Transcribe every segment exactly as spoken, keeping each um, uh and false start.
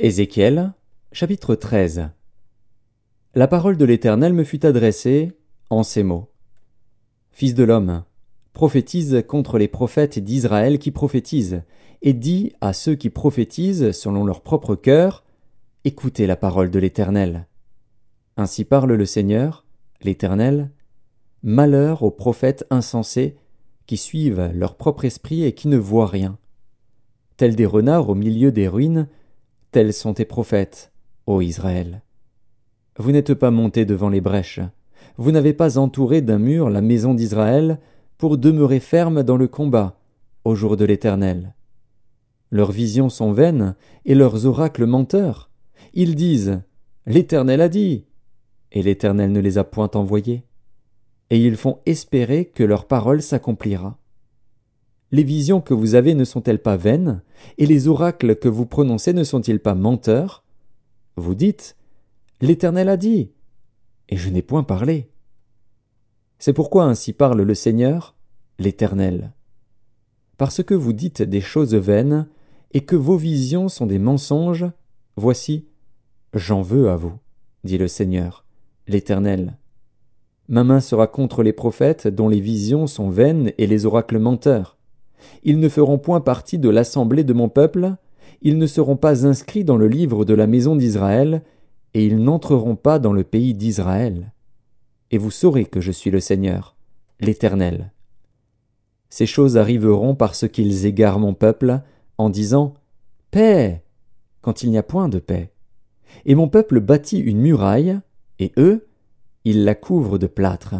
Ézéchiel, chapitre treize. La parole de l'Éternel me fut adressée en ces mots. Fils de l'homme, prophétise contre les prophètes d'Israël qui prophétisent, et dis à ceux qui prophétisent selon leur propre cœur, écoutez la parole de l'Éternel. Ainsi parle le Seigneur, l'Éternel, malheur aux prophètes insensés qui suivent leur propre esprit et qui ne voient rien. Tels des renards au milieu des ruines, tels sont tes prophètes, ô Israël. Vous n'êtes pas montés devant les brèches, vous n'avez pas entouré d'un mur la maison d'Israël pour demeurer ferme dans le combat, au jour de l'Éternel. Leurs visions sont vaines et leurs oracles menteurs. Ils disent « L'Éternel a dit » et l'Éternel ne les a point envoyés. Et ils font espérer que leur parole s'accomplira. Les visions que vous avez ne sont-elles pas vaines, et les oracles que vous prononcez ne sont-ils pas menteurs? Vous dites « L'Éternel a dit » et je n'ai point parlé. C'est pourquoi ainsi parle le Seigneur, l'Éternel. Parce que vous dites des choses vaines, et que vos visions sont des mensonges, voici, j'en veux à vous, dit le Seigneur, l'Éternel. Ma main sera contre les prophètes dont les visions sont vaines et les oracles menteurs. Ils ne feront point partie de l'assemblée de mon peuple, ils ne seront pas inscrits dans le livre de la maison d'Israël, et ils n'entreront pas dans le pays d'Israël. Et vous saurez que je suis le Seigneur, l'Éternel. Ces choses arriveront parce qu'ils égarent mon peuple, en disant « Paix !» quand il n'y a point de paix. Et mon peuple bâtit une muraille, et eux, ils la couvrent de plâtre.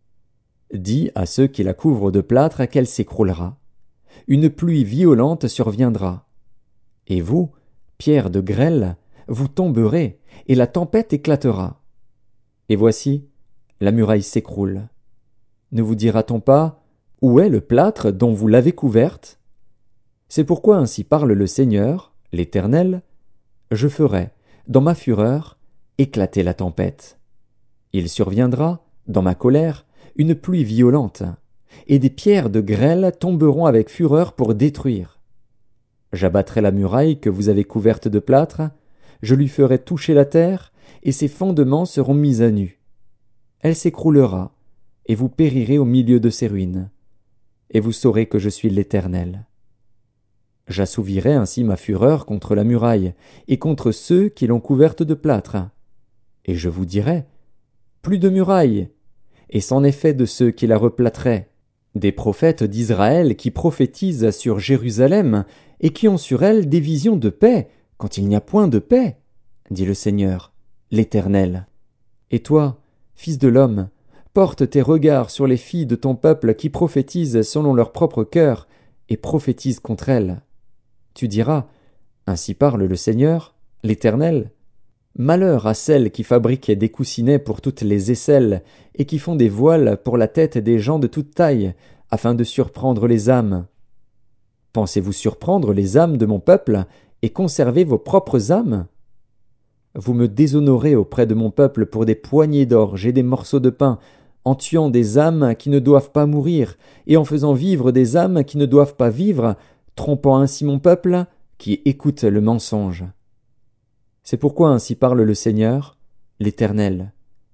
Dis à ceux qui la couvrent de plâtre qu'elle s'écroulera. Une pluie violente surviendra. Et vous, pierres de grêle, vous tomberez, et la tempête éclatera. Et voici, la muraille s'écroule. Ne vous dira-t-on pas, où est le plâtre dont vous l'avez couverte? C'est pourquoi ainsi parle le Seigneur, l'Éternel, je ferai, dans ma fureur, éclater la tempête. Il surviendra, dans ma colère, une pluie violente, et des pierres de grêle tomberont avec fureur pour détruire. J'abattrai la muraille que vous avez couverte de plâtre, je lui ferai toucher la terre, et ses fondements seront mis à nu. Elle s'écroulera, et vous périrez au milieu de ses ruines. Et vous saurez que je suis l'Éternel. J'assouvirai ainsi ma fureur contre la muraille, et contre ceux qui l'ont couverte de plâtre. Et je vous dirai, plus de muraille, et c'en est fait de ceux qui la replâtraient, des prophètes d'Israël qui prophétisent sur Jérusalem, et qui ont sur elle des visions de paix, quand il n'y a point de paix, dit le Seigneur, l'Éternel. Et toi, fils de l'homme, porte tes regards sur les filles de ton peuple qui prophétisent selon leur propre cœur, et prophétisent contre elles. Tu diras, ainsi parle le Seigneur, l'Éternel. Malheur à celles qui fabriquent des coussinets pour toutes les aisselles, et qui font des voiles pour la tête des gens de toute taille, afin de surprendre les âmes. Pensez-vous surprendre les âmes de mon peuple, et conserver vos propres âmes? Vous me déshonorez auprès de mon peuple pour des poignées d'orge et des morceaux de pain, en tuant des âmes qui ne doivent pas mourir, et en faisant vivre des âmes qui ne doivent pas vivre, trompant ainsi mon peuple, qui écoute le mensonge. C'est pourquoi ainsi parle le Seigneur, l'Éternel.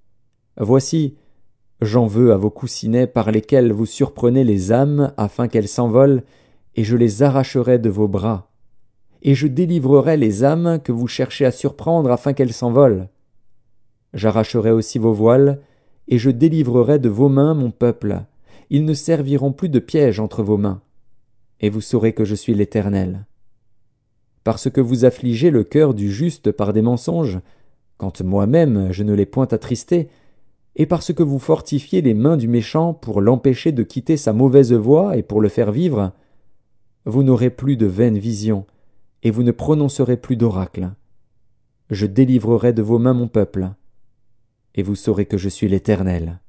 Voici, j'en veux à vos coussinets par lesquels vous surprenez les âmes afin qu'elles s'envolent, et je les arracherai de vos bras. Et je délivrerai les âmes que vous cherchez à surprendre afin qu'elles s'envolent. J'arracherai aussi vos voiles, et je délivrerai de vos mains mon peuple. Ils ne serviront plus de piège entre vos mains. Et vous saurez que je suis l'Éternel. Parce que vous affligez le cœur du juste par des mensonges, quand moi-même je ne l'ai point attristé, et parce que vous fortifiez les mains du méchant pour l'empêcher de quitter sa mauvaise voie et pour le faire vivre, vous n'aurez plus de vaines visions, et vous ne prononcerez plus d'oracles. Je délivrerai de vos mains mon peuple, et vous saurez que je suis l'Éternel.